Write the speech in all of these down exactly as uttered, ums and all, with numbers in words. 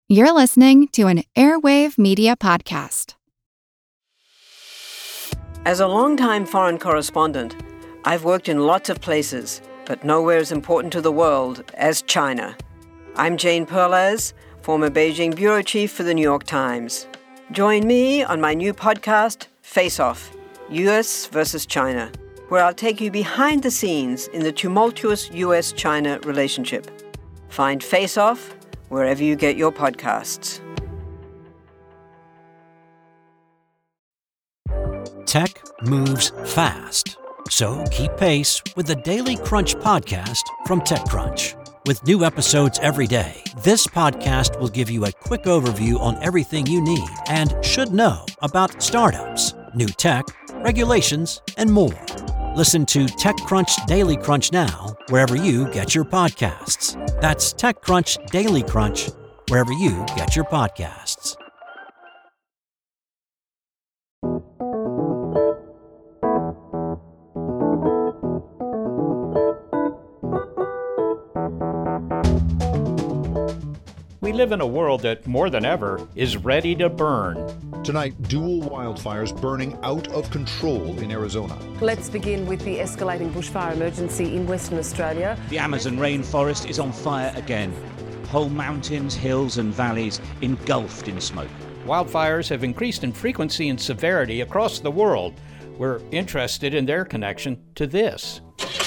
You're listening to an Airwave Media Podcast. As a longtime foreign correspondent, I've worked in lots of places, but nowhere as important to the world as China. I'm Jane Perlez, former Beijing bureau chief for the New York Times. Join me on my new podcast, Face Off, U S versus China, where I'll take you behind the scenes in the tumultuous U S China relationship. Find Face Off wherever you get your podcasts. Tech moves fast, so keep pace with the Daily Crunch podcast from TechCrunch. With new episodes every day, this podcast will give you a quick overview on everything you need and should know about startups, new tech, regulations, and more. Listen to TechCrunch Daily Crunch now, wherever you get your podcasts. That's TechCrunch Daily Crunch, wherever you get your podcasts. We live in a world that, more than ever, is ready to burn. Tonight, dual wildfires burning out of control in Arizona. Let's begin with the escalating bushfire emergency in Western Australia. The Amazon rainforest is on fire again. Whole mountains, hills and valleys engulfed in smoke. Wildfires have increased in frequency and severity across the world. We're interested in their connection to this.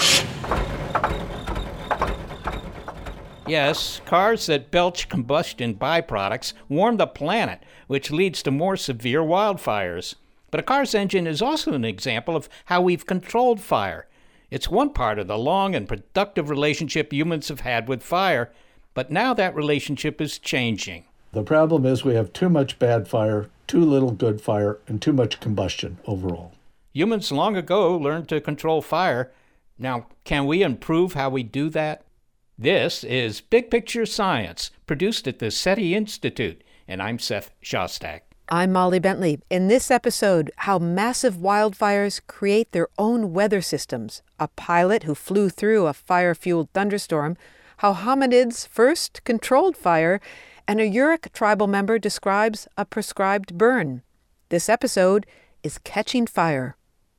Yes, cars that belch combustion byproducts warm the planet, which leads to more severe wildfires. But a car's engine is also an example of how we've controlled fire. It's one part of the long and productive relationship humans have had with fire, but now that relationship is changing. The problem is we have too much bad fire, too little good fire, and too much combustion overall. Humans long ago learned to control fire. Now, can we improve how we do that? This is Big Picture Science, produced at the SETI Institute, and I'm Seth Shostak. I'm Molly Bentley. In this episode, how massive wildfires create their own weather systems, a pilot who flew through a fire-fueled thunderstorm, how hominids first controlled fire, and a Yurok tribal member describes a prescribed burn. This episode is Catching Fire.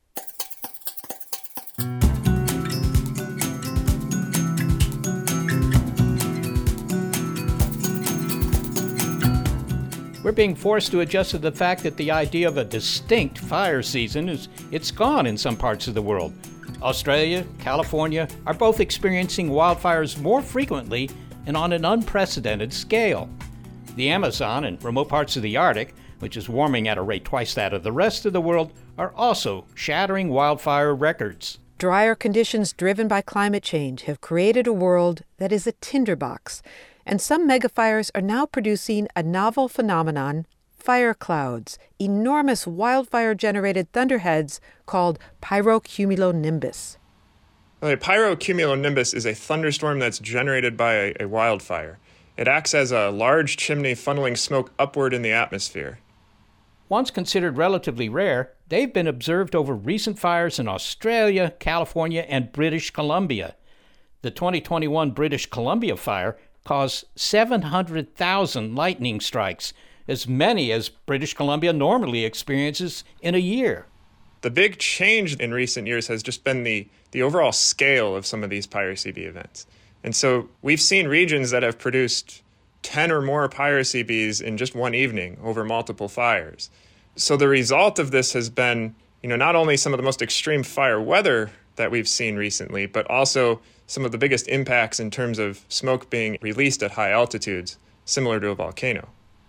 We're being forced to adjust to the fact that the idea of a distinct fire season is it's gone in some parts of the world. Australia, California are both experiencing wildfires more frequently and on an unprecedented scale. The Amazon and remote parts of the Arctic, which is warming at a rate twice that of the rest of the world, are also shattering wildfire records. Drier conditions driven by climate change have created a world that is a tinderbox. And some megafires are now producing a novel phenomenon, fire clouds, enormous wildfire-generated thunderheads called pyrocumulonimbus. A pyrocumulonimbus is a thunderstorm that's generated by a, a wildfire. It acts as a large chimney funneling smoke upward in the atmosphere. Once considered relatively rare, they've been observed over recent fires in Australia, California, and British Columbia. The twenty twenty-one British Columbia fire caused seven hundred thousand lightning strikes, as many as British Columbia normally experiences in a year. The big change in recent years has just been the, the overall scale of some of these piracy events. And so we've seen regions that have produced ten or more piracy bees in just one evening over multiple fires. So the result of this has been, you know, not only some of the most extreme fire weather that we've seen recently, but also some of the biggest impacts in terms of smoke being released at high altitudes, similar to a volcano.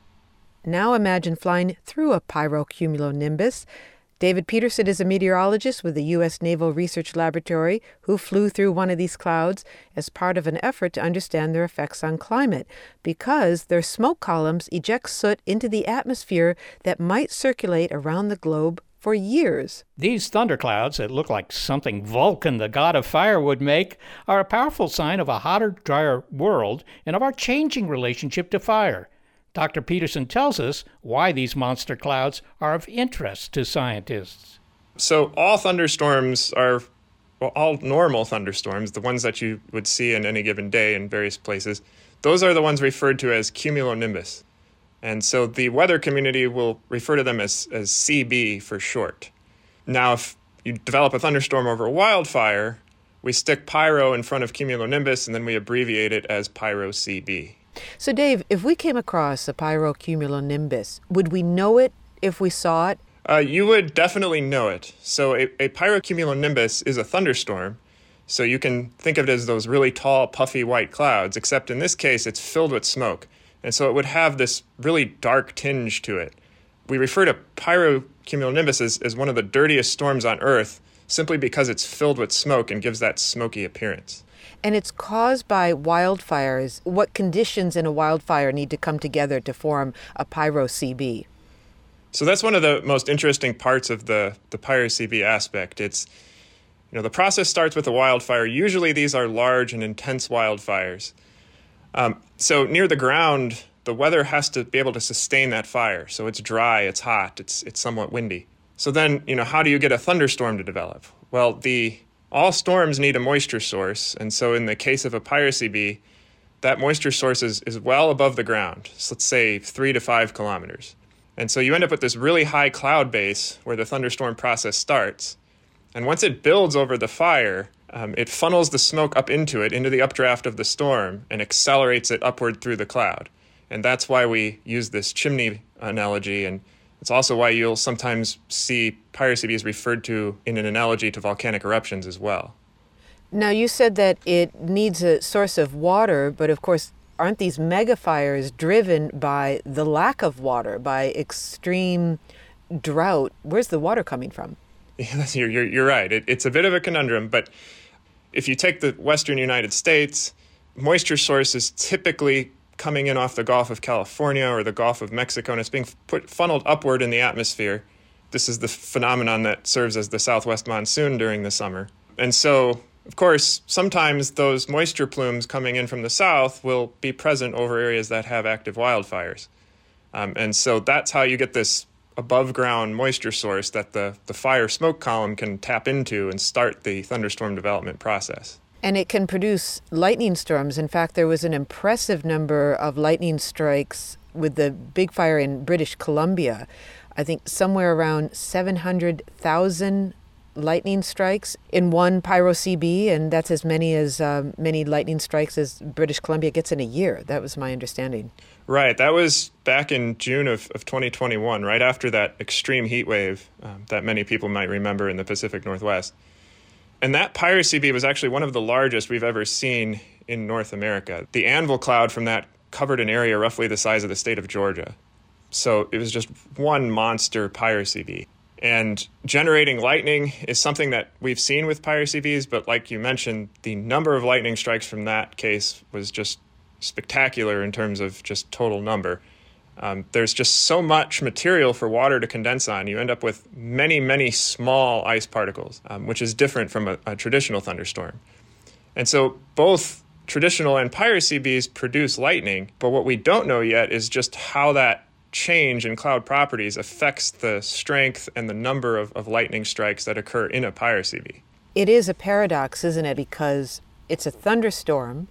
Now imagine flying through a pyrocumulonimbus. David Peterson is a meteorologist with the U S Naval Research Laboratory who flew through one of these clouds as part of an effort to understand their effects on climate, because their smoke columns eject soot into the atmosphere that might circulate around the globe for years. These thunderclouds that look like something Vulcan, the god of fire, would make, are a powerful sign of a hotter, drier world and of our changing relationship to fire. Doctor Peterson tells us why these monster clouds are of interest to scientists. So all thunderstorms are, well, all normal thunderstorms, the ones that you would see in any given day in various places, those are the ones referred to as cumulonimbus. And so the weather community will refer to them as, as C B for short. Now, if you develop a thunderstorm over a wildfire, we stick pyro in front of cumulonimbus, and then we abbreviate it as pyro-C B. So, Dave, if we came across a pyrocumulonimbus, would we know it if we saw it? Uh, you would definitely know it. So a, a pyrocumulonimbus is a thunderstorm. So you can think of it as those really tall, puffy white clouds, except in this case, it's filled with smoke. And so it would have this really dark tinge to it. We refer to pyrocumulonimbus as, as one of the dirtiest storms on Earth simply because it's filled with smoke and gives that smoky appearance. And it's caused by wildfires. What conditions in a wildfire need to come together to form a pyro-C B? So that's one of the most interesting parts of the, the pyro-C B aspect. It's, you know, the process starts with a wildfire. Usually these are large and intense wildfires. Um, so near the ground, the weather has to be able to sustain that fire. So it's dry, it's hot, it's it's somewhat windy. So then, you know, how do you get a thunderstorm to develop? Well, the all storms need a moisture source. And so in the case of a pyro-C B, that moisture source is, is well above the ground. So let's say three to five kilometers. And so you end up with this really high cloud base where the thunderstorm process starts. And once it builds over the fire, um, it funnels the smoke up into it, into the updraft of the storm, and accelerates it upward through the cloud. And that's why we use this chimney analogy. And it's also why you'll sometimes see pyro-C Bs referred to in an analogy to volcanic eruptions as well. Now, you said that it needs a source of water, but of course, aren't these megafires driven by the lack of water, by extreme drought? Where's the water coming from? Yeah, you're, you're, you're right. It, it's a bit of a conundrum, but if you take the western United States, moisture source is typically coming in off the Gulf of California or the Gulf of Mexico, and it's being put, funneled upward in the atmosphere. This is the phenomenon that serves as the southwest monsoon during the summer. And so, of course, sometimes those moisture plumes coming in from the south will be present over areas that have active wildfires. Um, and so that's how you get this above-ground moisture source that the, the fire smoke column can tap into and start the thunderstorm development process. And it can produce lightning storms. In fact, there was an impressive number of lightning strikes with the big fire in British Columbia. I think somewhere around seven hundred thousand lightning strikes in one pyro-C B, and that's as many as uh, many lightning strikes as British Columbia gets in a year. That was my understanding. Right. That was back in June of, of twenty twenty-one, right after that extreme heat wave um, that many people might remember in the Pacific Northwest. And that pyro-C B was actually one of the largest we've ever seen in North America. The anvil cloud from that covered an area roughly the size of the state of Georgia. So it was just one monster pyro-C B. And generating lightning is something that we've seen with pyro-C Bs, but like you mentioned, the number of lightning strikes from that case was just spectacular in terms of just total number. Um, there's just so much material for water to condense on. You end up with many, many small ice particles, um, which is different from a, a traditional thunderstorm. And so both traditional and pyro-C Bs produce lightning, but what we don't know yet is just how that change in cloud properties affects the strength and the number of, of lightning strikes that occur in a pyro-C B. It is a paradox, isn't it? Because it's a thunderstorm,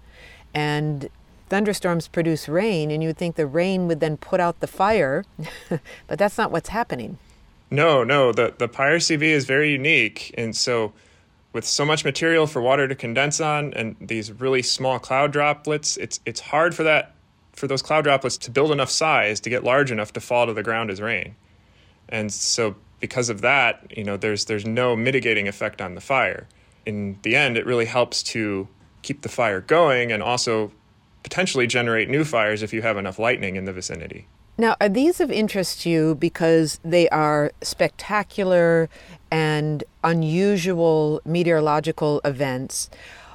and thunderstorms produce rain, and you would think the rain would then put out the fire, but that's not what's happening. No, no, the, the pyro-C B is very unique, and so with so much material for water to condense on and these really small cloud droplets, it's it's hard for that for those cloud droplets to build enough size to get large enough to fall to the ground as rain. And so because of that, you know, there's there's no mitigating effect on the fire. In the end, it really helps to keep the fire going and also potentially generate new fires if you have enough lightning in the vicinity. Now, are these of interest to you because they are spectacular and unusual meteorological events,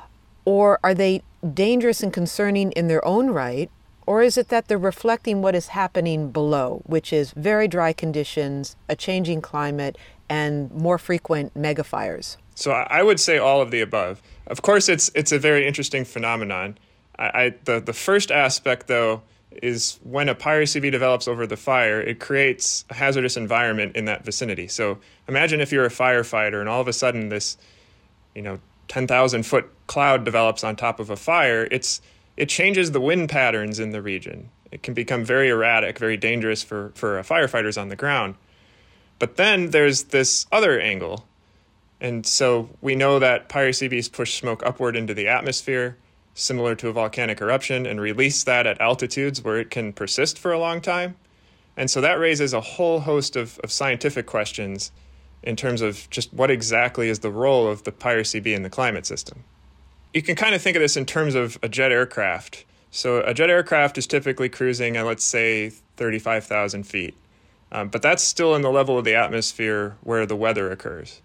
or are they dangerous and concerning in their own right? Or is it that they're reflecting what is happening below, which is very dry conditions, a changing climate, and more frequent megafires? So I would say all of the above. Of course, it's it's a very interesting phenomenon. I, I the, the first aspect, though, is when a pyro-C B develops over the fire, it creates a hazardous environment in that vicinity. So imagine if you're a firefighter and all of a sudden this, you know, ten thousand foot cloud develops on top of a fire. It's it changes the wind patterns in the region. It can become very erratic, very dangerous for, for firefighters on the ground. But then there's this other angle. And so we know that piracy bees push smoke upward into the atmosphere, similar to a volcanic eruption, and release that at altitudes where it can persist for a long time. And so that raises a whole host of, of scientific questions in terms of just what exactly is the role of the piracy bee in the climate system. You can kind of think of this in terms of a jet aircraft. So a jet aircraft is typically cruising at, let's say, thirty-five thousand feet. Um, but that's still in the level of the atmosphere where the weather occurs.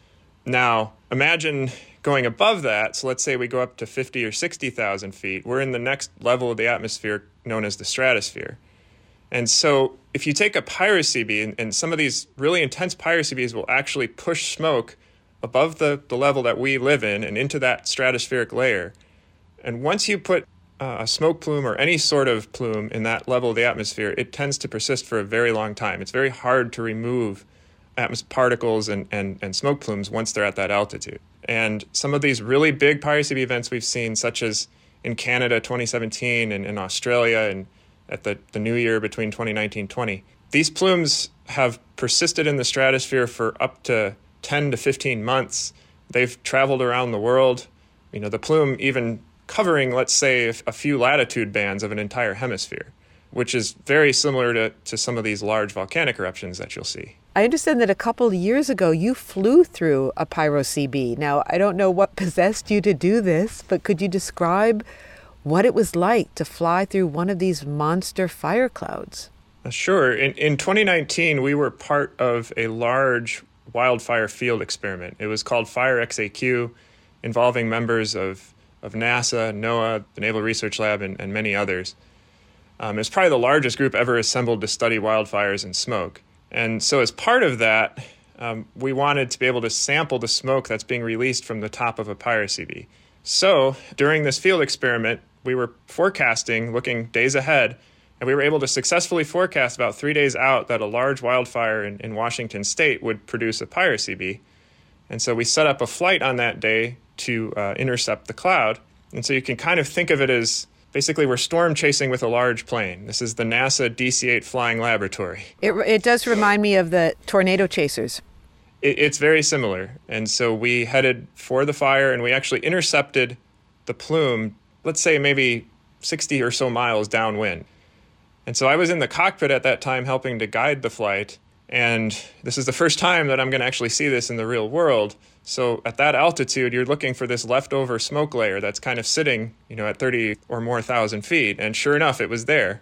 Now, imagine going above that. So let's say we go up to fifty or sixty thousand feet. We're in the next level of the atmosphere known as the stratosphere. And so if you take a piracy bee, and, and some of these really intense piracy bees will actually push smoke above the, the level that we live in and into that stratospheric layer. And once you put uh, a smoke plume or any sort of plume in that level of the atmosphere, it tends to persist for a very long time. It's very hard to remove atmos- particles and, and, and smoke plumes once they're at that altitude. And some of these really big piracy bee events we've seen, such as in Canada twenty seventeen and in Australia and at the, the new year between twenty nineteen twenty, these plumes have persisted in the stratosphere for up to ten to fifteen months. They've traveled around the world. You know, the plume even covering, let's say, a few latitude bands of an entire hemisphere, which is very similar to, to some of these large volcanic eruptions that you'll see. I understand that a couple of years ago you flew through a piracy bee. Now, I don't know what possessed you to do this, but could you describe what it was like to fly through one of these monster fire clouds? Uh, sure. In, in twenty nineteen, we were part of a large wildfire field experiment. It was called Fire X A Q, involving members of, of NASA, NOAA, the Naval Research Lab, and, and many others. Um, it's probably the largest group ever assembled to study wildfires and smoke. And so as part of that, um, we wanted to be able to sample the smoke that's being released from the top of a piracy bee. So during this field experiment, we were forecasting, looking days ahead, and we were able to successfully forecast about three days out that a large wildfire in, in Washington state would produce a piracy bee. And so we set up a flight on that day to uh, intercept the cloud. And so you can kind of think of it as basically we're storm chasing with a large plane. This is the NASA D C eight flying laboratory. It, it does remind me of the tornado chasers. It, it's very similar. And so we headed for the fire, and we actually intercepted the plume, let's say maybe sixty or so miles downwind. And so I was in the cockpit at that time helping to guide the flight. And this is the first time that I'm going to actually see this in the real world. So at that altitude, you're looking for this leftover smoke layer that's kind of sitting, you know, at thirty or more thousand feet. And sure enough, it was there.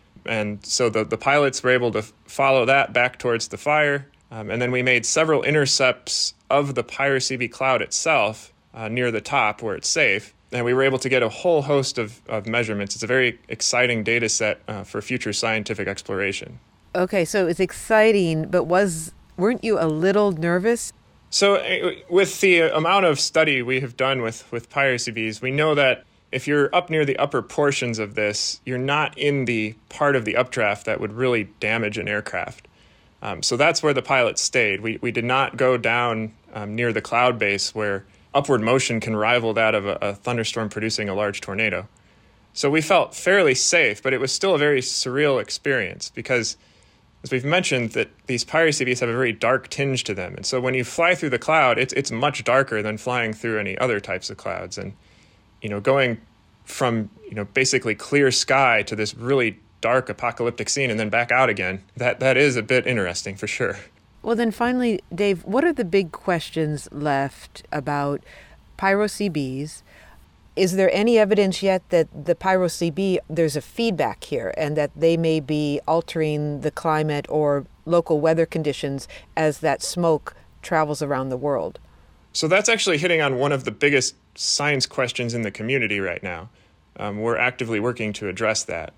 And so the, the pilots were able to follow that back towards the fire. Um, and then we made several intercepts of the piracy bee cloud itself uh, near the top where it's safe. And we were able to get a whole host of, of measurements. It's a very exciting data set uh, for future scientific exploration. Okay, so it's exciting, but was weren't you a little nervous? So uh, with the amount of study we have done with, with piracy bees, we know that if you're up near the upper portions of this, you're not in the part of the updraft that would really damage an aircraft. Um, so that's where the pilots stayed. We, we did not go down um, near the cloud base where upward motion can rival that of a, a thunderstorm producing a large tornado. So we felt fairly safe, but it was still a very surreal experience because, as we've mentioned, that these piracy bees have a very dark tinge to them. And so when you fly through the cloud, it's it's much darker than flying through any other types of clouds. And, you know, going from, you know, basically clear sky to this really dark apocalyptic scene and then back out again, that that is a bit interesting for sure. Well, then finally, Dave, what are the big questions left about piracy bees? Is there any evidence yet that the piracy bee, there's a feedback here and that they may be altering the climate or local weather conditions as that smoke travels around the world? So that's actually hitting on one of the biggest science questions in the community right now. Um, we're actively working to address that.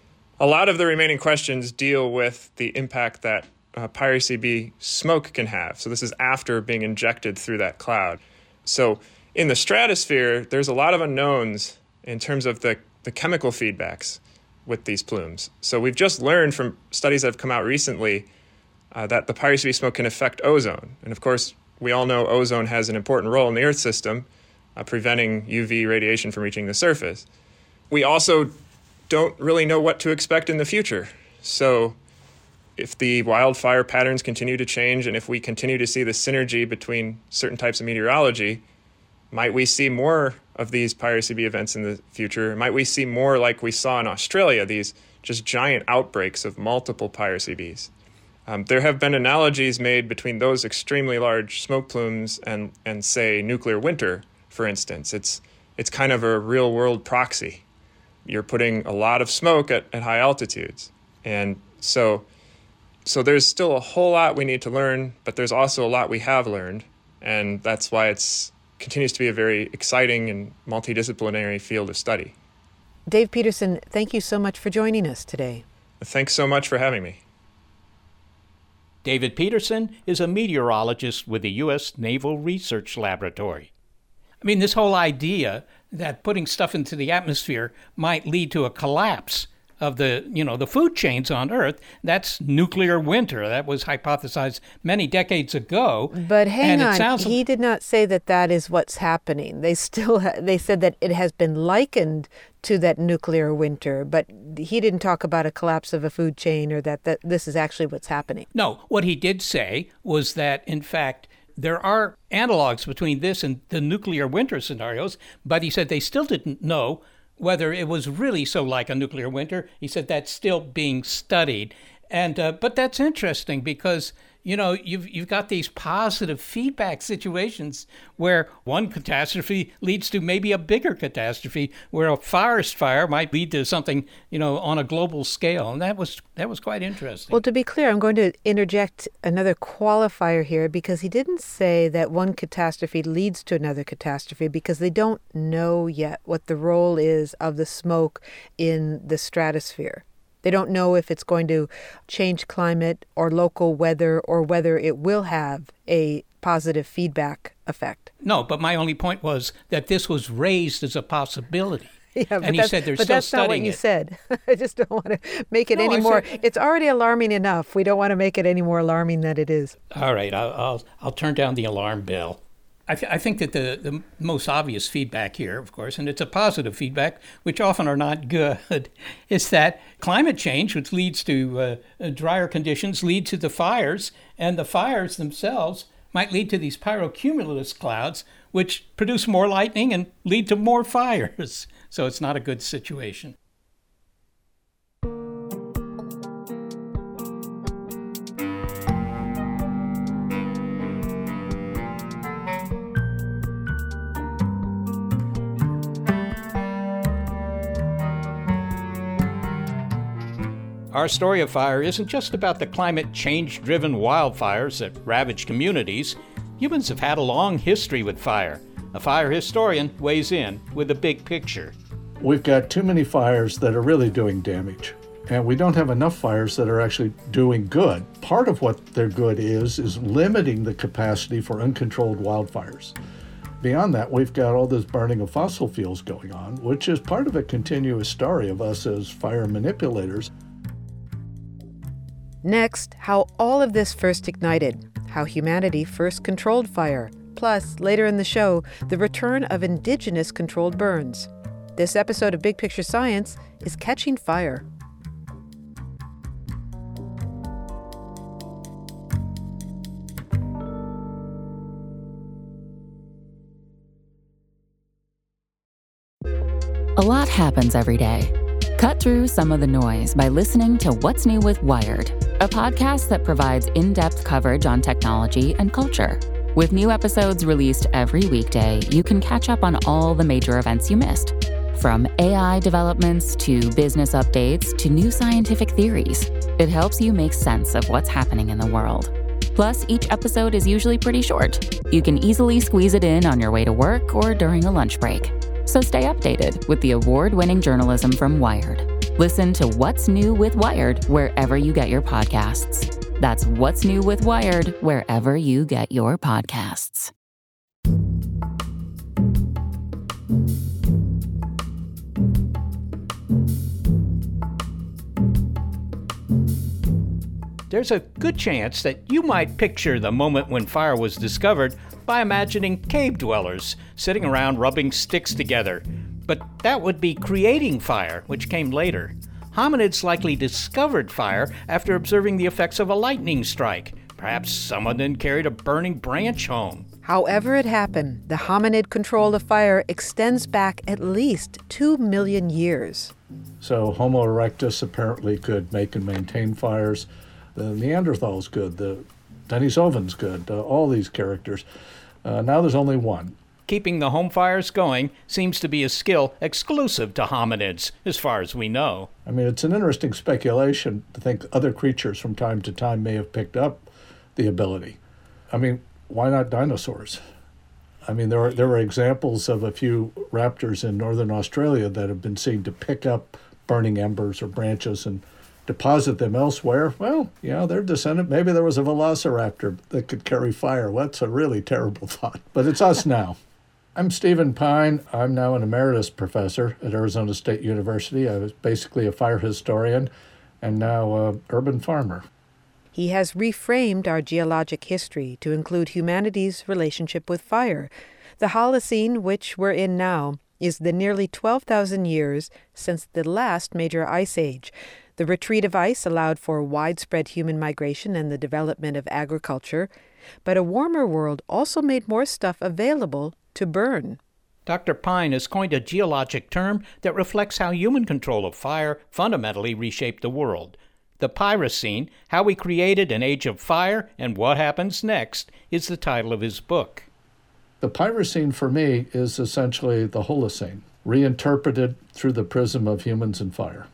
A lot of the remaining questions deal with the impact that Uh, piracy bee smoke can have. So this is after being injected through that cloud. So in the stratosphere, there's a lot of unknowns in terms of the, the chemical feedbacks with these plumes. So we've just learned from studies that have come out recently uh, that the piracy bee smoke can affect ozone. And of course, we all know ozone has an important role in the Earth system, uh, preventing U V radiation from reaching the surface. we also don't really know what to expect in the future. So if the wildfire patterns continue to change and if we continue to see the synergy between certain types of meteorology, might we see more of these piracy bee events in the future? Might we see more like we saw in Australia, these just giant outbreaks of multiple piracy bees? Um, there have been analogies made between those extremely large smoke plumes and, and say, nuclear winter, for instance. It's, it's kind of a real-world proxy. You're putting a lot of smoke at, at high altitudes. And so, so there's still a whole lot we need to learn, but there's also a lot we have learned. And that's why it's continues to be a very exciting and multidisciplinary field of study. Dave Peterson, thank you so much for joining us today. Thanks so much for having me. David Peterson is a meteorologist with the U S Naval Research Laboratory. I mean, this whole idea that putting stuff into the atmosphere might lead to a collapse of the, you know, the food chains on Earth, that's nuclear winter. That was hypothesized many decades ago. But hang on, sounds... he did not say that that is what's happening. They still, ha- they said that it has been likened to that nuclear winter, but he didn't talk about a collapse of a food chain or that, that this is actually what's happening. No, what he did say was that, in fact, there are analogs between this and the nuclear winter scenarios, but he said they still didn't know whether it was really so like a nuclear winter. He said that's still being studied. And uh, but that's interesting because, you know, you've you've got these positive feedback situations where one catastrophe leads to maybe a bigger catastrophe, where a forest fire might lead to something, you know, on a global scale. And that was that was quite interesting. Well, to be clear, I'm going to interject another qualifier here because he didn't say that one catastrophe leads to another catastrophe because they don't know yet what the role is of the smoke in the stratosphere. They don't know if it's going to change climate or local weather or whether it will have a positive feedback effect. No, but my only point was that this was raised as a possibility. Yeah, but and he said they're but still that's not what studying you it. said. I just don't want to make it No, any I more. said- It's already alarming enough. We don't want to make it any more alarming than it is. All right, I'll I'll, I'll turn down the alarm bell. I, th- I think that the, the most obvious feedback here, of course, and it's a positive feedback, which often are not good, is that climate change, which leads to uh, drier conditions, lead to the fires, and the fires themselves might lead to these pyrocumulus clouds, which produce more lightning and lead to more fires. So it's not a good situation. Our story of fire isn't just about the climate change-driven wildfires that ravage communities. Humans have had a long history with fire. A fire historian weighs in with the big picture. We've got too many fires that are really doing damage, and we don't have enough fires that are actually doing good. Part of what their good is, is limiting the capacity for uncontrolled wildfires. Beyond that, we've got all this burning of fossil fuels going on, which is part of a continuous story of us as fire manipulators. Next, how all of this first ignited, how humanity first controlled fire, plus, later in the show, the return of indigenous controlled burns. This episode of Big Picture Science is Catching Fire. A lot happens every day. Cut through some of the noise by listening to What's New with Wired, a podcast that provides in-depth coverage on technology and culture. With new episodes released every weekday, you can catch up on all the major events you missed. From A I developments to business updates to new scientific theories, it helps you make sense of what's happening in the world. Plus, each episode is usually pretty short. You can easily squeeze it in on your way to work or during a lunch break. So stay updated with the award-winning journalism from Wired. Listen to What's New with Wired wherever you get your podcasts. That's What's New with Wired wherever you get your podcasts. There's a good chance that you might picture the moment when fire was discovered by imagining cave dwellers sitting around rubbing sticks together. But that would be creating fire, which came later. Hominids likely discovered fire after observing the effects of a lightning strike. Perhaps someone then carried a burning branch home. However it happened, the hominid control of fire extends back at least two million years. So Homo erectus apparently could make and maintain fires. The Neanderthals could. The Denisovans could. Uh, all these characters. Uh, now there's only one. Keeping the home fires going seems to be a skill exclusive to hominids, as far as we know. I mean, it's an interesting speculation to think other creatures from time to time may have picked up the ability. I mean, why not dinosaurs? I mean, there are there are examples of a few raptors in northern Australia that have been seen to pick up burning embers or branches and deposit them elsewhere. Well, you know, their descendant, maybe there was a velociraptor that could carry fire. Well, that's a really terrible thought, but it's us now. I'm Stephen Pine. I'm now an emeritus professor at Arizona State University. I was basically a fire historian and now an urban farmer. He has reframed our geologic history to include humanity's relationship with fire. The Holocene, which we're in now, is the nearly twelve thousand years since the last major ice age. The retreat of ice allowed for widespread human migration and the development of agriculture, but a warmer world also made more stuff available to burn. Doctor Pine has coined a geologic term that reflects how human control of fire fundamentally reshaped the world. The Pyrocene, How We Created an Age of Fire and What Happens Next, is the title of his book. The Pyrocene, for me, is essentially the Holocene, reinterpreted through the prism of humans and fire.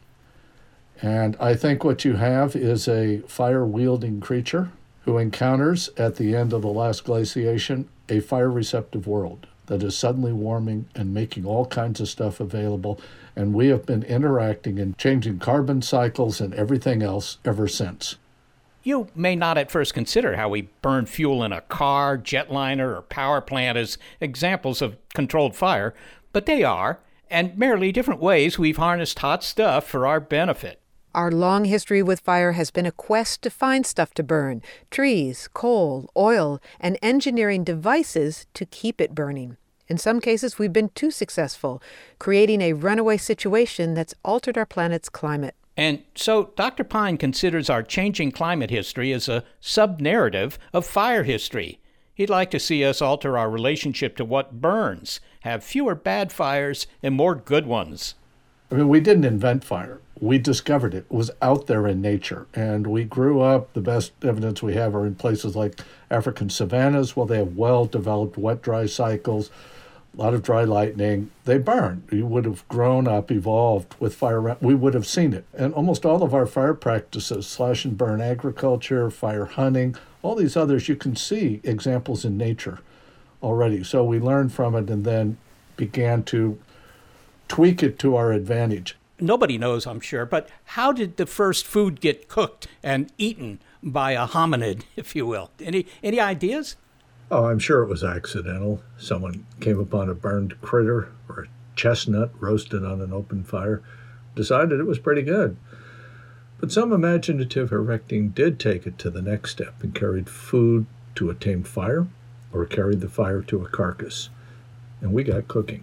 And I think what you have is a fire-wielding creature who encounters, at the end of the last glaciation, a fire-receptive world that is suddenly warming and making all kinds of stuff available. And we have been interacting and changing carbon cycles and everything else ever since. You may not at first consider how we burn fuel in a car, jetliner, or power plant as examples of controlled fire, but they are, and merely different ways we've harnessed hot stuff for our benefit. Our long history with fire has been a quest to find stuff to burn, trees, coal, oil, and engineering devices to keep it burning. In some cases, we've been too successful, creating a runaway situation that's altered our planet's climate. And so Doctor Pine considers our changing climate history as a sub-narrative of fire history. He'd like to see us alter our relationship to what burns, have fewer bad fires and more good ones. I mean, we didn't invent fire. We discovered it. It was out there in nature. And we grew up, the best evidence we have are in places like African savannas. Well, they have well-developed wet-dry cycles, a lot of dry lightning. They burn. You would have grown up, evolved with fire. We would have seen it. And almost all of our fire practices, slash and burn agriculture, fire hunting, all these others, you can see examples in nature already. So we learned from it and then began to tweak it to our advantage. Nobody knows, I'm sure, but how did the first food get cooked and eaten by a hominid, if you will? Any any ideas? Oh, I'm sure it was accidental. Someone came upon a burned critter or a chestnut roasted on an open fire, decided it was pretty good. But some imaginative erecting did take it to the next step and carried food to a tamed fire or carried the fire to a carcass. And we got cooking.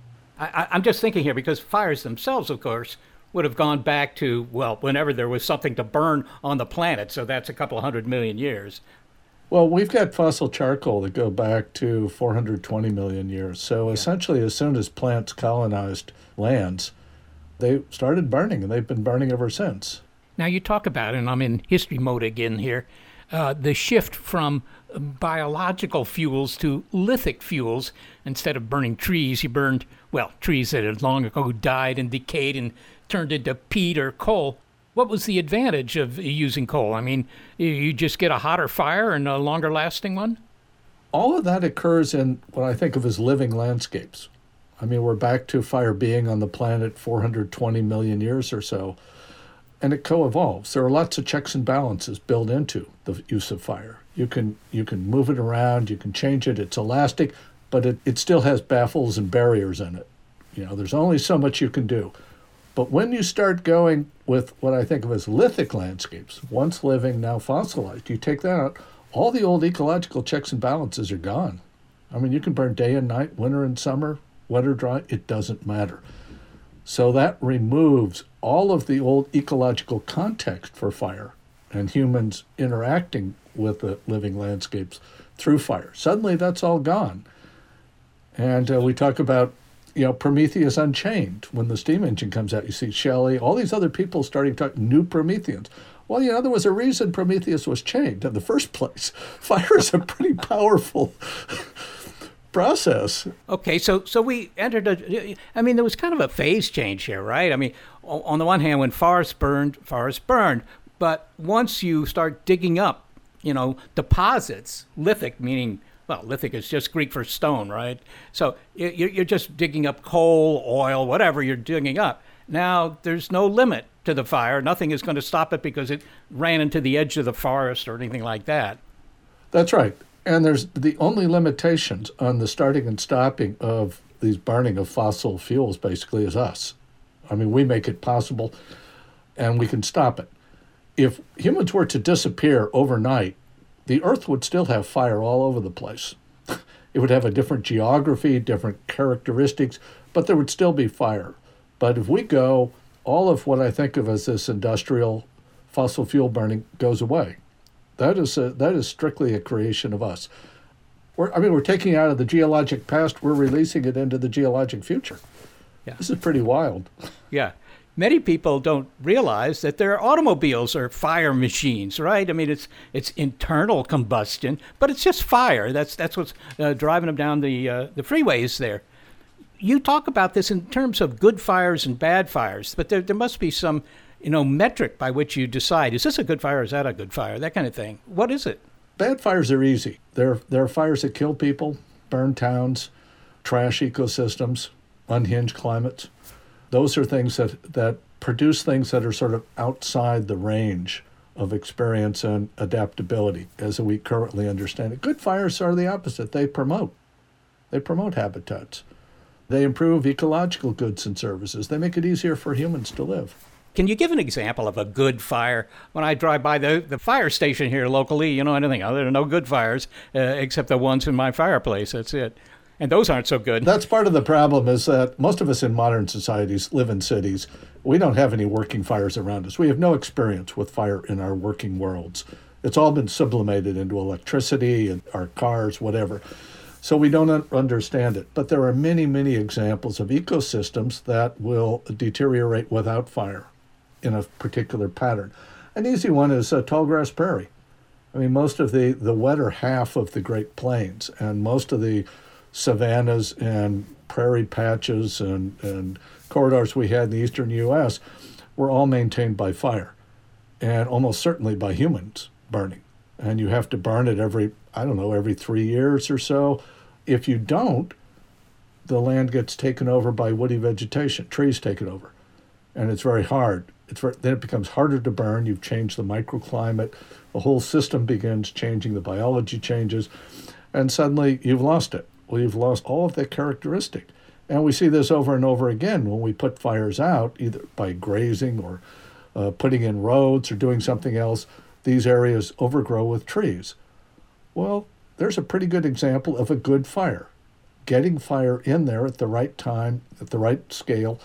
I, I'm just thinking here because fires themselves, of course, would have gone back to, well, whenever there was something to burn on the planet. So that's a couple hundred million years. Well, we've got fossil charcoal that go back to four hundred twenty million years. So yeah. Essentially, as soon as plants colonized lands, they started burning, and they've been burning ever since. Now, you talk about, and I'm in history mode again here, uh, the shift from biological fuels to lithic fuels. Instead of burning trees, you burned, well, trees that had long ago died and decayed and turned into peat or coal. What was the advantage of using coal? I mean, you just get a hotter fire and a longer lasting one? All of that occurs in what I think of as living landscapes. I mean, we're back to fire being on the planet four hundred twenty million years or so, and it co-evolves. There are lots of checks and balances built into the use of fire. You can you can move it around, you can change it, it's elastic, but it, it still has baffles and barriers in it. You know, there's only so much you can do. But when you start going with what I think of as lithic landscapes, once living, now fossilized, you take that out, all the old ecological checks and balances are gone. I mean, you can burn day and night, winter and summer, wet or dry, it doesn't matter. So that removes all of the old ecological context for fire and humans interacting with the living landscapes through fire. Suddenly that's all gone. And uh, we talk about, you know, Prometheus Unchained. When the steam engine comes out, you see Shelley, all these other people starting to talk new Prometheans. Well, you know, there was a reason Prometheus was chained in the first place. Fire is a pretty powerful process. Okay, so so we entered a, I mean, there was kind of a phase change here, right? I mean, on the one hand, when forests burned, forests burned. But once you start digging up, you know, deposits, lithic, meaning, well, lithic is just Greek for stone, right? So you're just digging up coal, oil, whatever you're digging up. Now, there's no limit to the fire. Nothing is going to stop it because it ran into the edge of the forest or anything like that. That's right. And there's the only limitations on the starting and stopping of these burning of fossil fuels basically is us. I mean, we make it possible and we can stop it. If humans were to disappear overnight, the Earth would still have fire all over the place. It would have a different geography, different characteristics, but there would still be fire. But if we go, all of what I think of as this industrial fossil fuel burning goes away. That is a, that is strictly a creation of us. We're, I mean, we're taking it out of the geologic past, we're releasing it into the geologic future. Yeah. This is pretty wild. Yeah. Many people don't realize that their automobiles are fire machines, right? I mean, it's it's internal combustion, but it's just fire. That's that's what's uh, driving them down the uh, the freeways there. You talk about this in terms of good fires and bad fires, but there there must be some, you know, metric by which you decide, is this a good fire or is that a good fire? That kind of thing. What is it? Bad fires are easy. There there are fires that kill people, burn towns, trash ecosystems, unhinged climates. Those are things that, that produce things that are sort of outside the range of experience and adaptability as we currently understand it. Good fires are the opposite. They promote. They promote habitats. They improve ecological goods and services. They make it easier for humans to live. Can you give an example of a good fire? When I drive by the, the fire station here locally, you know, anything, oh, there are no good fires uh, except the ones in my fireplace. That's it. And those aren't so good. That's part of the problem is that most of us in modern societies live in cities. We don't have any working fires around us. We have no experience with fire in our working worlds. It's all been sublimated into electricity and our cars, whatever. So we don't understand it. But there are many, many examples of ecosystems that will deteriorate without fire in a particular pattern. An easy one is uh, tallgrass prairie. I mean, most of the, the wetter half of the Great Plains and most of the savannas and prairie patches and, and corridors we had in the eastern U S were all maintained by fire and almost certainly by humans burning. And you have to burn it every, I don't know, every three years or so. If you don't, the land gets taken over by woody vegetation, trees take it over. And it's very hard. It's very, then it becomes harder to burn. You've changed the microclimate. The whole system begins changing. The biology changes. And suddenly you've lost it. Well, you've lost all of that characteristic. And we see this over and over again when we put fires out, either by grazing or uh, putting in roads or doing something else. These areas overgrow with trees. Well, there's a pretty good example of a good fire. Getting fire in there at the right time, at the right scale,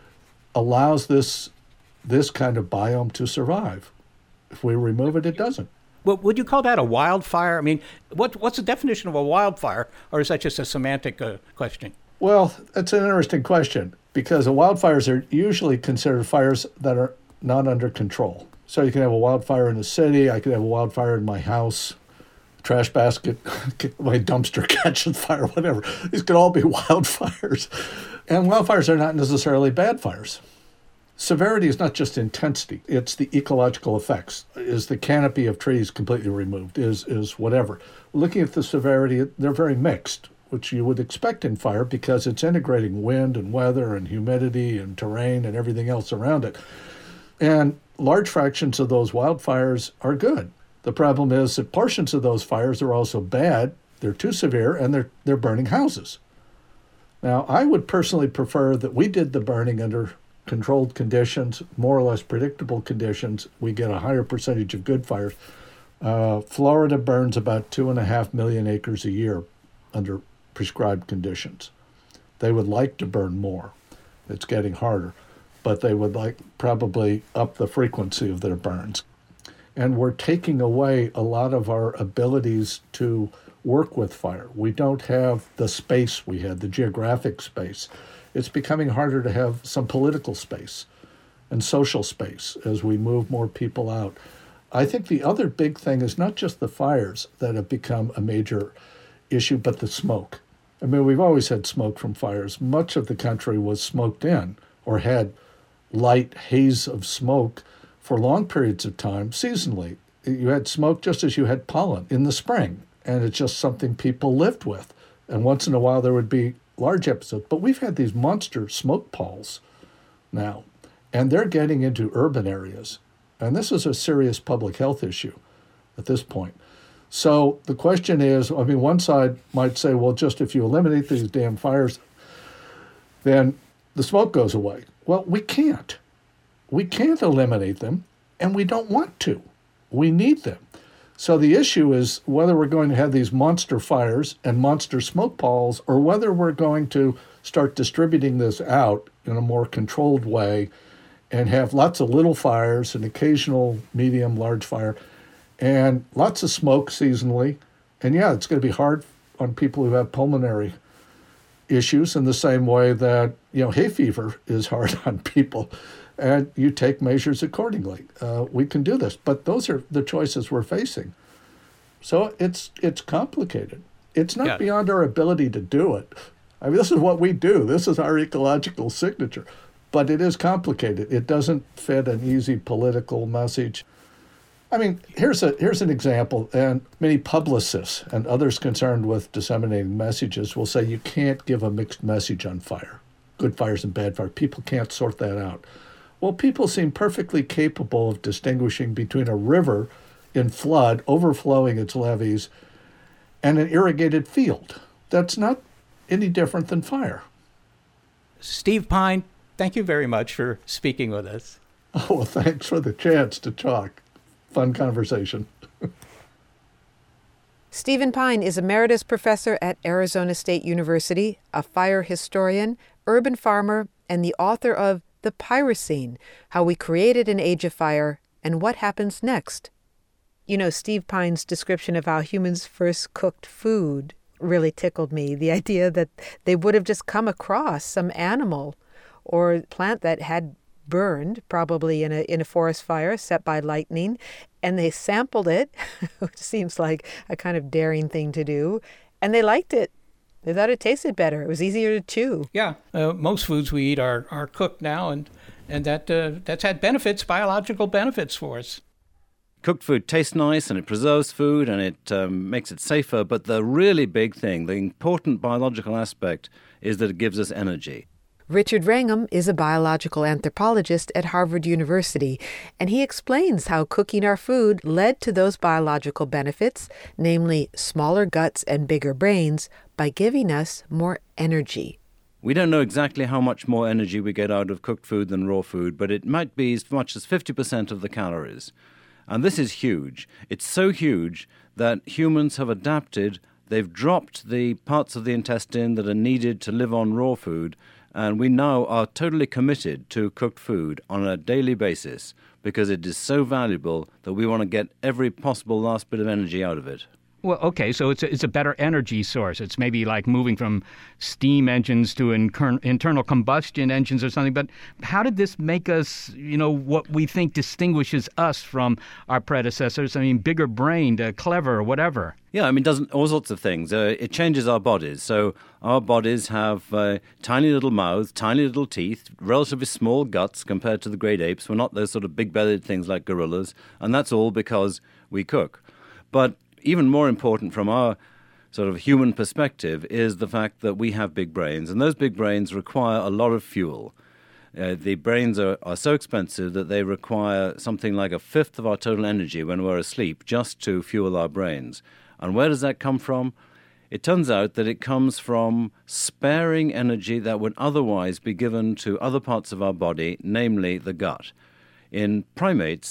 allows this this kind of biome to survive. If we remove it, it doesn't. Well, would you call that a wildfire? I mean, what what's the definition of a wildfire, or is that just a semantic uh, question? Well, that's an interesting question, because the wildfires are usually considered fires that are not under control. So you can have a wildfire in the city, I could have a wildfire in my house, trash basket, my dumpster catches fire, whatever. These could all be wildfires. And wildfires are not necessarily bad fires. Severity is not just intensity, it's the ecological effects. Is the canopy of trees completely removed? Is is whatever. Looking at the severity, they're very mixed, which you would expect in fire because it's integrating wind and weather and humidity and terrain and everything else around it. And large fractions of those wildfires are good. The problem is that portions of those fires are also bad, they're too severe, and they're they're burning houses. Now, I would personally prefer that we did the burning under controlled conditions, more or less predictable conditions. We get a higher percentage of good fires. Uh, Florida burns about two and a half million acres a year under prescribed conditions. They would like to burn more. It's getting harder, but they would like probably up the frequency of their burns. And we're taking away a lot of our abilities to work with fire. We don't have the space we had, the geographic space. It's becoming harder to have some political space and social space as we move more people out. I think the other big thing is not just the fires that have become a major issue, but the smoke. I mean, we've always had smoke from fires. Much of the country was smoked in or had light haze of smoke for long periods of time, seasonally. You had smoke just as you had pollen in the spring, and it's just something people lived with. And once in a while there would be large episodes. But we've had these monster smoke palls now, and they're getting into urban areas. And this is a serious public health issue at this point. So the question is, I mean, one side might say, well, just if you eliminate these damn fires, then the smoke goes away. Well, we can't. We can't eliminate them, and we don't want to. We need them. So the issue is whether we're going to have these monster fires and monster smoke palls, or whether we're going to start distributing this out in a more controlled way and have lots of little fires, an occasional medium, large fire, and lots of smoke seasonally. And yeah, it's going to be hard on people who have pulmonary issues in the same way that, you know, hay fever is hard on people. And you take measures accordingly. Uh, we can do this, but those are the choices we're facing. So it's it's complicated. It's not yeah. beyond our ability to do it. I mean, this is what we do. This is our ecological signature. But it is complicated. It doesn't fit an easy political message. I mean, here's a here's an example, and many publicists and others concerned with disseminating messages will say you can't give a mixed message on fire, good fires and bad fire. People can't sort that out. Well, people seem perfectly capable of distinguishing between a river in flood, overflowing its levees, and an irrigated field. That's not any different than fire. Steve Pine, thank you very much for speaking with us. Oh, well, thanks for the chance to talk. Fun conversation. Stephen Pine is Emeritus Professor at Arizona State University, a fire historian, urban farmer, and the author of The Pyrocene, How We Created an Age of Fire and What Happens Next. You know, Steve Pine's description of how humans first cooked food really tickled me. The idea that they would have just come across some animal or plant that had burned, probably in a in a forest fire set by lightning, and they sampled it, which seems like a kind of daring thing to do, and they liked it. They thought it tasted better. It was easier to chew. Yeah, uh, most foods we eat are, are cooked now, and and that uh, that's had benefits, biological benefits for us. Cooked food tastes nice, and it preserves food, and it um, makes it safer. But the really big thing, the important biological aspect, is that it gives us energy. Richard Wrangham is a biological anthropologist at Harvard University, and he explains how cooking our food led to those biological benefits, namely smaller guts and bigger brains, by giving us more energy. We don't know exactly how much more energy we get out of cooked food than raw food, but it might be as much as fifty percent of the calories. And this is huge. It's so huge that humans have adapted. They've dropped the parts of the intestine that are needed to live on raw food, and we now are totally committed to cooked food on a daily basis because it is so valuable that we want to get every possible last bit of energy out of it. Well, okay, so it's a, it's a better energy source. It's maybe like moving from steam engines to incur- internal combustion engines or something. But how did this make us, you know, what we think distinguishes us from our predecessors? I mean, bigger brained, uh, clever, whatever. Yeah, I mean, doesn't all sorts of things. Uh, it changes our bodies. So our bodies have uh, tiny little mouths, tiny little teeth, relatively small guts compared to the great apes. We're not those sort of big-bellied things like gorillas. And that's all because we cook. But even more important from our sort of human perspective is the fact that we have big brains, and those big brains require a lot of fuel. Uh, the brains are, are so expensive that they require something like a fifth of our total energy when we're asleep just to fuel our brains. And where does that come from? It turns out that it comes from sparing energy that would otherwise be given to other parts of our body, namely the gut. In primates,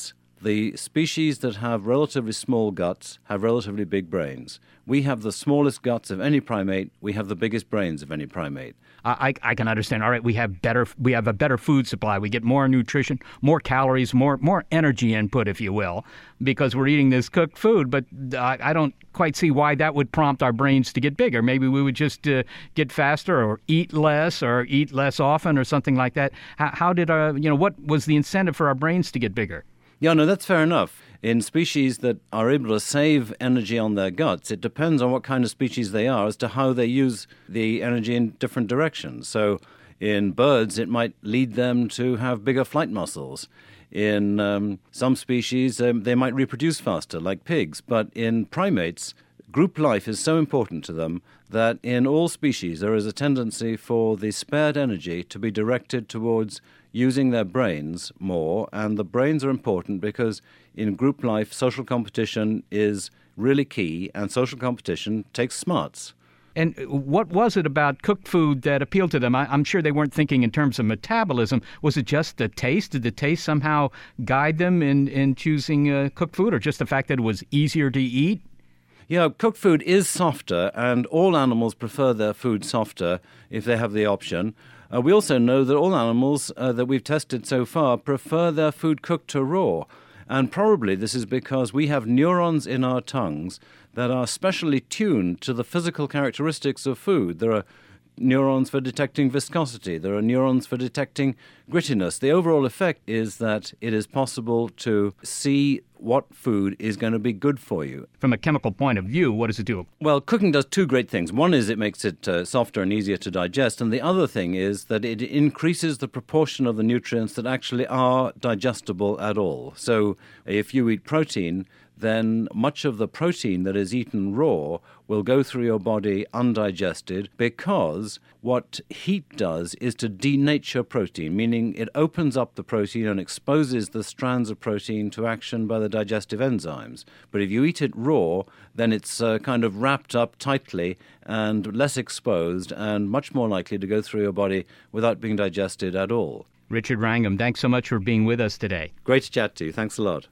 the species that have relatively small guts have relatively big brains. We have the smallest guts of any primate. We have the biggest brains of any primate. I, I can understand. All right, we have better we have a better food supply. We get more nutrition, more calories, more more energy input, if you will, because we're eating this cooked food. But I, I don't quite see why that would prompt our brains to get bigger. Maybe we would just uh, get faster, or eat less, or eat less often, or something like that. How, how did our you know what was the incentive for our brains to get bigger? Yeah, no, that's fair enough. In species that are able to save energy on their guts, it depends on what kind of species they are as to how they use the energy in different directions. So in birds, it might lead them to have bigger flight muscles. In um, some species, um, they might reproduce faster, like pigs. But in primates, group life is so important to them that in all species there is a tendency for the spared energy to be directed towards using their brains more, and the brains are important because in group life, social competition is really key, and social competition takes smarts. And what was it about cooked food that appealed to them? I, I'm sure they weren't thinking in terms of metabolism. Was it just the taste? Did the taste somehow guide them in, in choosing uh, cooked food, or just the fact that it was easier to eat? Yeah, cooked food is softer, and all animals prefer their food softer if they have the option. Uh, we also know that all animals uh, that we've tested so far prefer their food cooked to raw. And probably this is because we have neurons in our tongues that are specially tuned to the physical characteristics of food. There are neurons for detecting viscosity. There are neurons for detecting grittiness. The overall effect is that it is possible to see what food is going to be good for you. From a chemical point of view, what does it do? Well, cooking does two great things. One is it makes it uh, softer and easier to digest, and the other thing is that it increases the proportion of the nutrients that actually are digestible at all. So if you eat protein, then much of the protein that is eaten raw will go through your body undigested, because what heat does is to denature protein, meaning it opens up the protein and exposes the strands of protein to action by the digestive enzymes. But if you eat it raw, then it's uh, kind of wrapped up tightly and less exposed and much more likely to go through your body without being digested at all. Richard Wrangham, thanks so much for being with us today. Great to chat to you. Thanks a lot.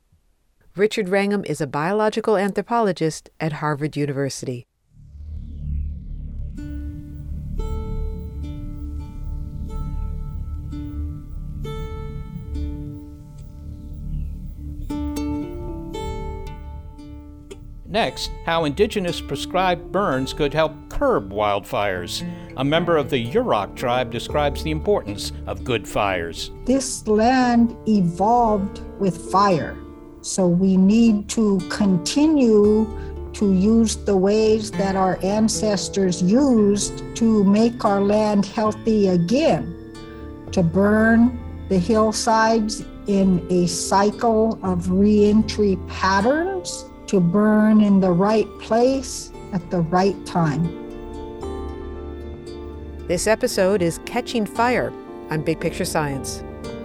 Richard Wrangham is a biological anthropologist at Harvard University. Next, how indigenous prescribed burns could help curb wildfires. A member of the Yurok tribe describes the importance of good fires. This land evolved with fire. So we need to continue to use the ways that our ancestors used to make our land healthy again, to burn the hillsides in a cycle of reentry patterns, to burn in the right place at the right time. This episode is Catching Fire on Big Picture Science.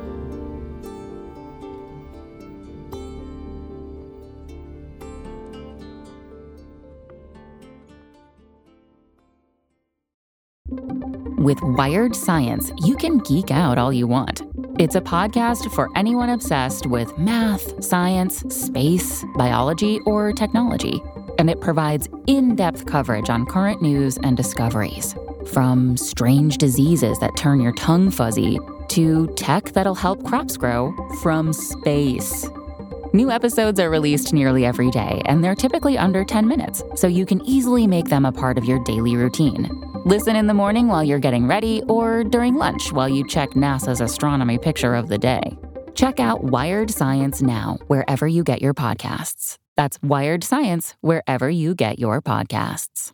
With Wired Science, you can geek out all you want. It's a podcast for anyone obsessed with math, science, space, biology, or technology. And it provides in-depth coverage on current news and discoveries. From strange diseases that turn your tongue fuzzy to tech that'll help crops grow from space. New episodes are released nearly every day, and they're typically under ten minutes, so you can easily make them a part of your daily routine. Listen in the morning while you're getting ready, or during lunch while you check NASA's astronomy picture of the day. Check out Wired Science now, wherever you get your podcasts. That's Wired Science, wherever you get your podcasts.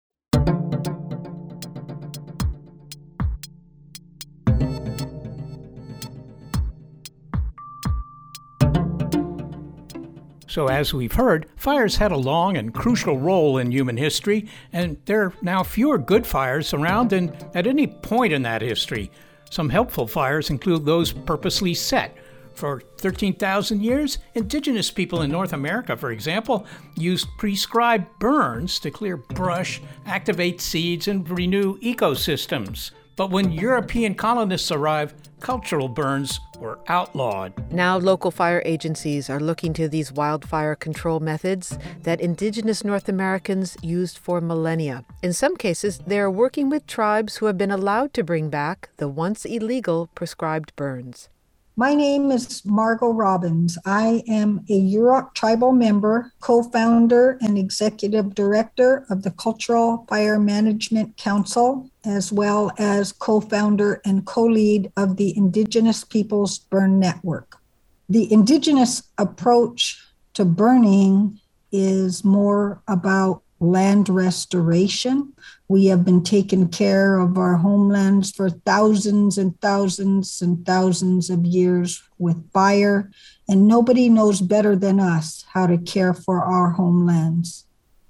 So as we've heard, fires had a long and crucial role in human history, and there are now fewer good fires around than at any point in that history. Some helpful fires include those purposely set. For thirteen thousand years, indigenous people in North America, for example, used prescribed burns to clear brush, activate seeds, and renew ecosystems. But when European colonists arrived, cultural burns were outlawed. Now local fire agencies are looking to these wildfire control methods that indigenous North Americans used for millennia. In some cases, they are working with tribes who have been allowed to bring back the once illegal prescribed burns. My name is Margot Robbins. I am a Yurok tribal member, co-founder and executive director of the Cultural Fire Management Council, as well as co-founder and co-lead of the Indigenous Peoples Burn Network. The indigenous approach to burning is more about land restoration. We have been taking care of our homelands for thousands and thousands and thousands of years with fire, and nobody knows better than us how to care for our homelands.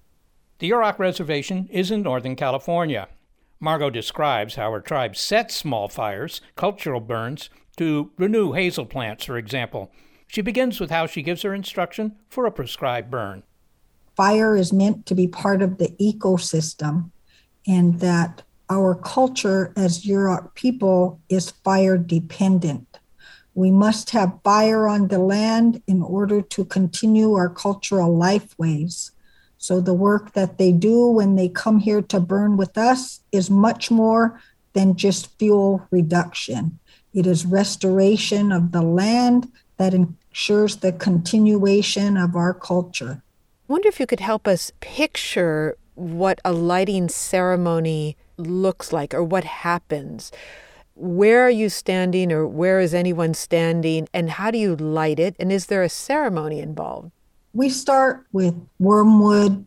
The Yurok Reservation is in Northern California. Margot describes how her tribe sets small fires, cultural burns, to renew hazel plants, for example. She begins with how she gives her instruction for a prescribed burn. Fire is meant to be part of the ecosystem, and that our culture as Yurok people is fire dependent. We must have fire on the land in order to continue our cultural lifeways. So the work that they do when they come here to burn with us is much more than just fuel reduction. It is restoration of the land that ensures the continuation of our culture. I wonder if you could help us picture what a lighting ceremony looks like or what happens. Where are you standing, or where is anyone standing, and how do you light it? And is there a ceremony involved? We start with wormwood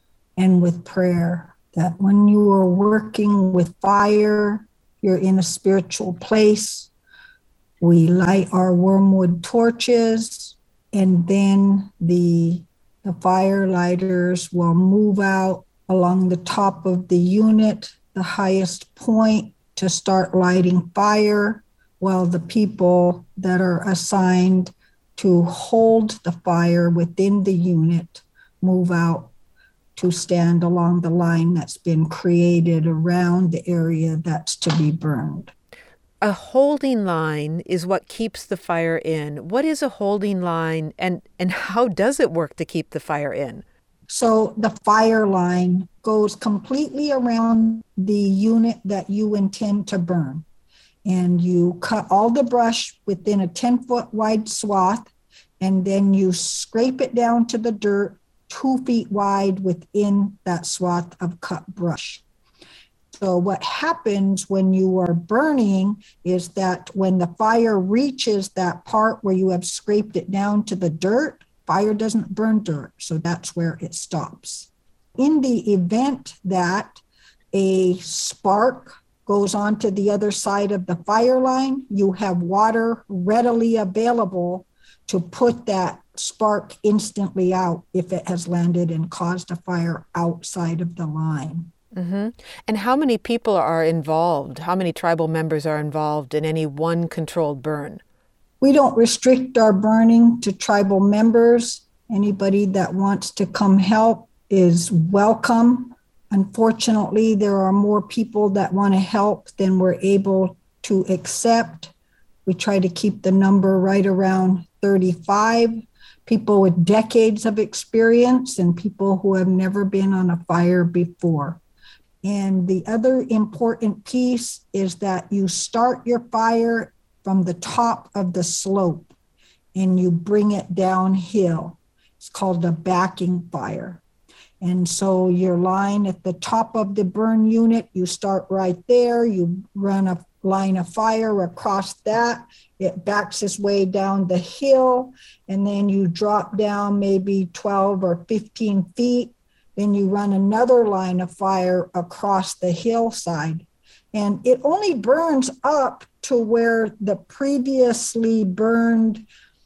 and with prayer, that when you are working with fire, you're in a spiritual place. We light our wormwood torches, and then the The fire lighters will move out along the top of the unit, the highest point, to start lighting fire, while the people that are assigned to hold the fire within the unit move out to stand along the line that's been created around the area that's to be burned. A holding line is what keeps the fire in. What is a holding line, and, and how does it work to keep the fire in? So the fire line goes completely around the unit that you intend to burn. And you cut all the brush within a ten-foot wide swath, and then you scrape it down to the dirt two feet wide within that swath of cut brush. So what happens when you are burning is that when the fire reaches that part where you have scraped it down to the dirt, fire doesn't burn dirt. So that's where it stops. In the event that a spark goes on to the other side of the fire line, you have water readily available to put that spark instantly out if it has landed and caused a fire outside of the line. Mm-hmm. And how many people are involved? How many tribal members are involved in any one controlled burn? We don't restrict our burning to tribal members. Anybody that wants to come help is welcome. Unfortunately, there are more people that want to help than we're able to accept. We try to keep the number right around thirty-five, people with decades of experience and people who have never been on a fire before. And the other important piece is that you start your fire from the top of the slope and you bring it downhill. It's called a backing fire. And so your line at the top of the burn unit, you start right there, you run a line of fire across that, it backs its way down the hill, and then you drop down maybe twelve or fifteen feet. Then you run another line of fire across the hillside. And it only burns up to where the previously burned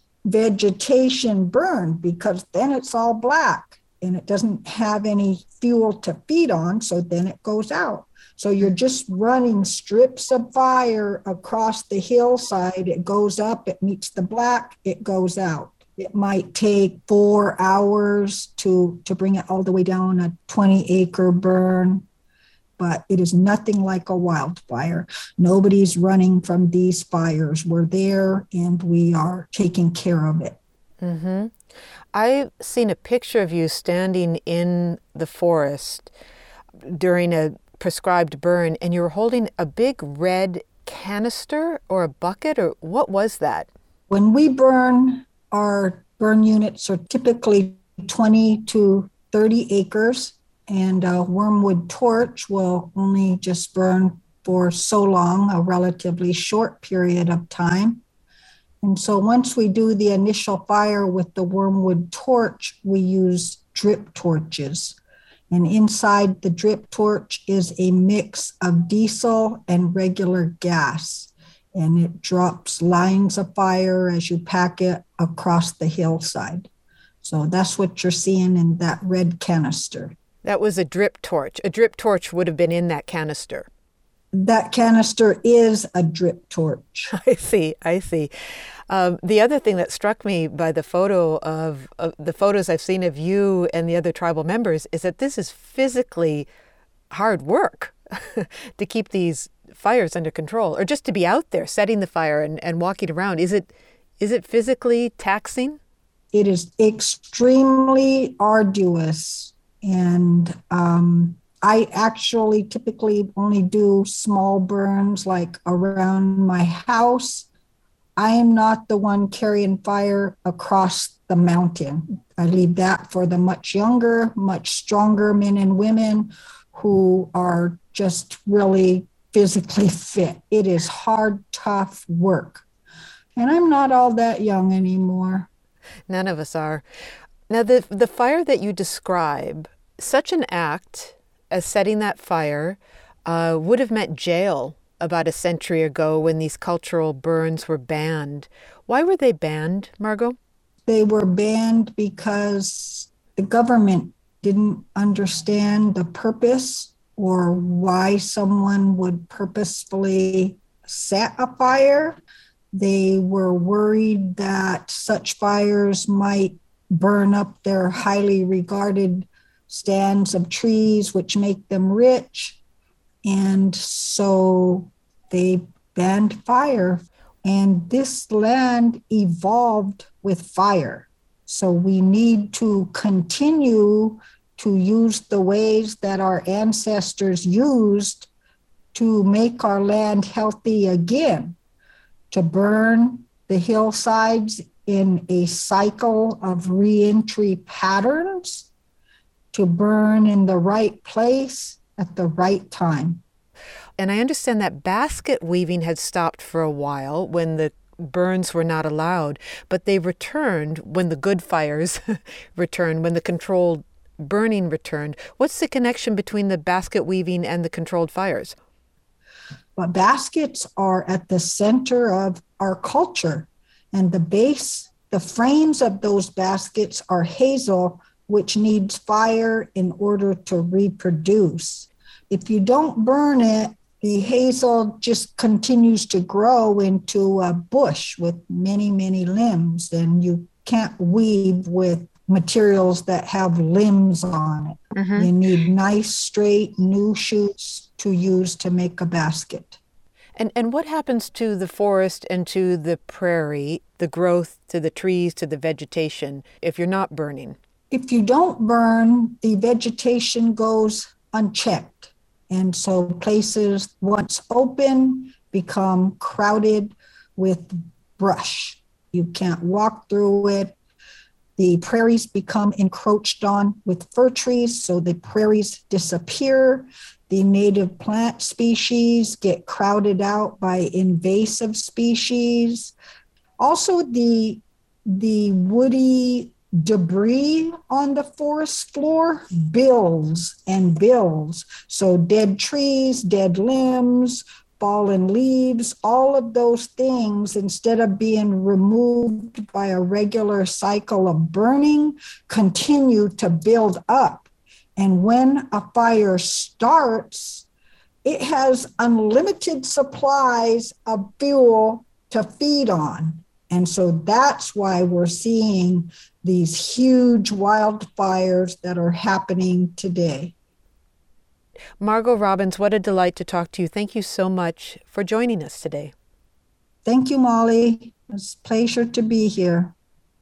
vegetation burned, because then it's all black and it doesn't have any fuel to feed on, so then it goes out. So you're just running strips of fire across the hillside. It goes up, it meets the black, it goes out. It might take four hours to, to bring it all the way down a twenty acre burn. but it is nothing like a wildfire. Nobody's running from these fires. We're there and we are taking care of it. Mm-hmm. I've seen a picture of you standing in the forest during a prescribed burn, and you were holding a big red canister or a bucket, or what was that? When we burn, our burn units are typically twenty to thirty acres, and a wormwood torch will only just burn for so long, a relatively short period of time. And so once we do the initial fire with the wormwood torch, we use drip torches. And inside the drip torch is a mix of diesel and regular gas. And it drops lines of fire as you pack it across the hillside. So that's what you're seeing in that red canister. That was a drip torch. A drip torch would have been in that canister. That canister is a drip torch. I see, I see. Um, the other thing that struck me by the photo of, of the photos I've seen of you and the other tribal members is that this is physically hard work to keep these fires under control, or just to be out there setting the fire and, and walking around. Is it is it physically taxing? It is extremely arduous. And um, I actually typically only do small burns like around my house. I am not the one carrying fire across the mountain. I leave that for the much younger, much stronger men and women who are just really physically fit. It is hard, tough work. And I'm not all that young anymore. None of us are. Now, the the fire that you describe, such an act as setting that fire uh, would have meant jail about a century ago when these cultural burns were banned. Why were they banned, Margot? They were banned because the government didn't understand the purpose or why someone would purposefully set a fire. They were worried that such fires might burn up their highly regarded stands of trees, which make them rich. And so they banned fire. And this land evolved with fire. So we need to continue to use the ways that our ancestors used to make our land healthy again, to burn the hillsides in a cycle of reentry patterns, to burn in the right place at the right time. And I understand that basket weaving had stopped for a while when the burns were not allowed, but they returned when the good fires returned, when the controlled burning returned. What's the connection between the basket weaving and the controlled fires? Well, baskets are at the center of our culture, and the base, the frames of those baskets are hazel, which needs fire in order to reproduce. If you don't burn it, the hazel just continues to grow into a bush with many, many limbs, and you can't weave with materials that have limbs on it. Mm-hmm. You need nice, straight, new shoots to use to make a basket. And and what happens to the forest and to the prairie, the growth, to the trees, to the vegetation, if you're not burning? If you don't burn, the vegetation goes unchecked. And so places once open become crowded with brush. You can't walk through it. The prairies become encroached on with fir trees, so the prairies disappear. The native plant species get crowded out by invasive species. Also, the, the woody debris on the forest floor builds and builds. So dead trees, dead limbs, fallen leaves, all of those things, instead of being removed by a regular cycle of burning, continue to build up. And when a fire starts, it has unlimited supplies of fuel to feed on. And so that's why we're seeing these huge wildfires that are happening today. Margot Robbins, what a delight to talk to you. Thank you so much for joining us today. Thank you, Molly. It's a pleasure to be here.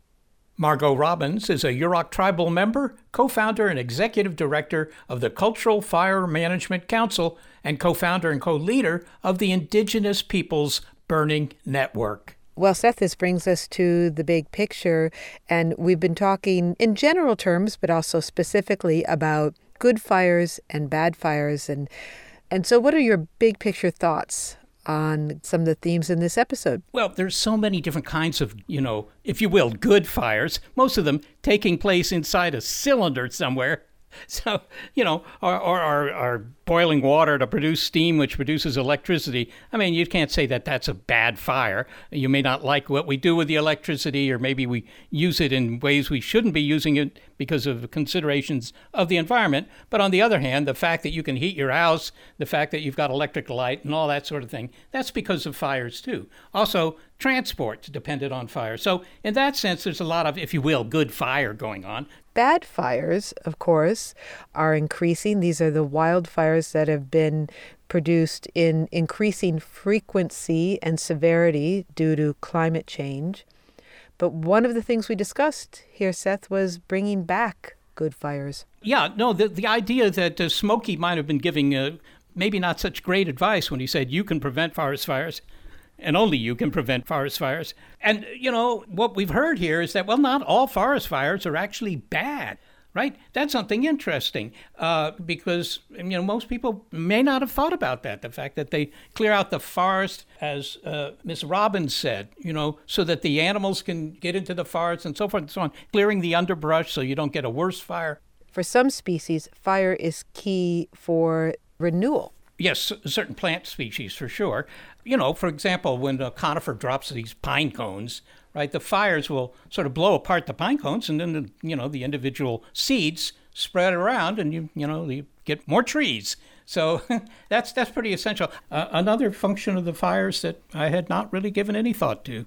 Margot Robbins is a Yurok tribal member, co-founder and executive director of the Cultural Fire Management Council, and co-founder and co-leader of the Indigenous Peoples Burning Network. Well, Seth, this brings us to the big picture, and we've been talking in general terms, but also specifically about good fires and bad fires. And, and so what are your big picture thoughts on some of the themes in this episode? Well, there's so many different kinds of, you know, if you will, good fires, most of them taking place inside a cylinder somewhere. So, you know, or, or, or, or boiling water to produce steam, which produces electricity. I mean, you can't say that that's a bad fire. You may not like what we do with the electricity, or maybe we use it in ways we shouldn't be using it because of considerations of the environment. But on the other hand, the fact that you can heat your house, the fact that you've got electric light and all that sort of thing, that's because of fires too. Also, transport depended on fire. So in that sense, there's a lot of, if you will, good fire going on. Bad fires, of course, are increasing. These are the wildfires that have been produced in increasing frequency and severity due to climate change. But one of the things we discussed here, Seth, was bringing back good fires. Yeah, no, the, the idea that uh, Smokey might have been giving uh, maybe not such great advice when he said you can prevent forest fires. And only you can prevent forest fires. And, you know, what we've heard here is that, well, not all forest fires are actually bad, right? That's something interesting uh, because, you know, most people may not have thought about that, the fact that they clear out the forest, as uh, Miss Robbins said, you know, so that the animals can get into the forest and so forth and so on, clearing the underbrush so you don't get a worse fire. For some species, fire is key for renewal. Yes, certain plant species for sure. You know, for example, when a conifer drops these pine cones, right, the fires will sort of blow apart the pine cones, and then, the, you know, the individual seeds spread around, and you, you know, you get more trees. So that's that's pretty essential. Uh, another function of the fires that I had not really given any thought to.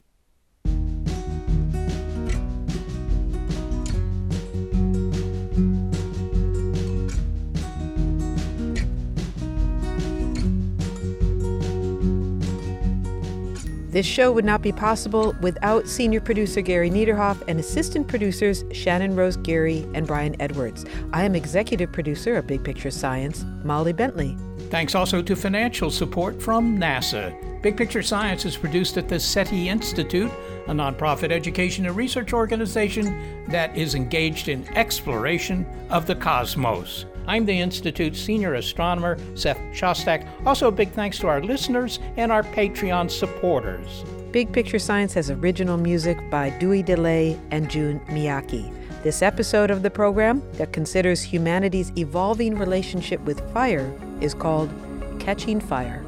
This show would not be possible without senior producer Gary Niederhoff and assistant producers Shannon Rose Geary and Brian Edwards. I am executive producer of Big Picture Science, Molly Bentley. Thanks also to financial support from NASA. Big Picture Science is produced at the SETI Institute, a nonprofit education and research organization that is engaged in exploration of the cosmos. I'm the Institute's senior astronomer, Seth Shostak. Also, a big thanks to our listeners and our Patreon supporters. Big Picture Science has original music by Dewey DeLay and Jun Miyake. This episode of the program that considers humanity's evolving relationship with fire is called Catching Fire.